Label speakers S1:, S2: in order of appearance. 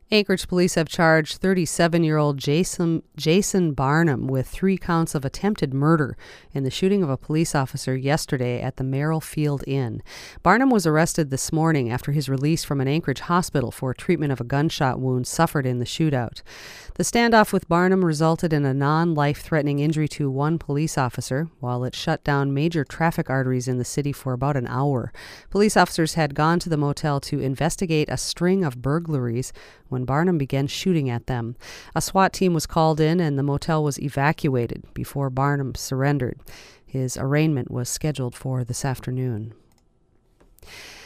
S1: Anchorage police have charged 37-year-old Jason Barnum with 3 counts of attempted murder in the shooting of a police officer yesterday at the Merrill Field Inn. Barnum was arrested this morning after his release from an Anchorage hospital for treatment of a gunshot wound suffered in the shootout. The standoff with Barnum resulted in a non-life-threatening injury to one police officer, while it shut down major traffic arteries in the city for about an hour. Police officers had gone to the motel to investigate a string of burglaries when Barnum began shooting at them. A SWAT team was called in and the motel was evacuated before Barnum surrendered. His arraignment was scheduled for this afternoon.